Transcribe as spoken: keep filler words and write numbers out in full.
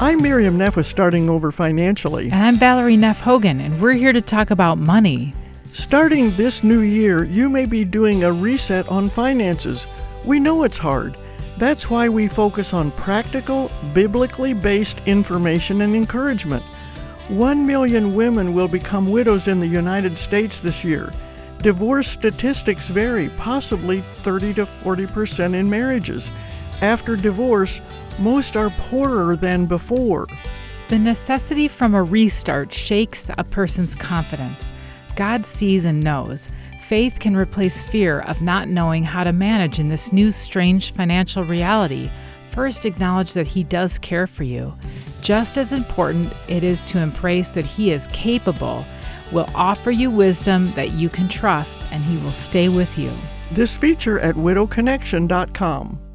I'm Miriam Neff with Starting Over Financially. And I'm Valerie Neff Hogan, and we're here to talk about money. Starting this new year, you may be doing a reset on finances. We know it's hard. That's why we focus on practical, biblically based information and encouragement. One million women will become widows in the United States this year. Divorce statistics vary, possibly thirty to forty percent in marriages. After divorce, most are poorer than before. The necessity from a restart shakes a person's confidence. God sees and knows. Faith can replace fear of not knowing how to manage in this new strange financial reality. First, acknowledge that He does care for you. Just as important it is to embrace that He is capable, will offer you wisdom that you can trust, and He will stay with you. This feature at widow connection dot com.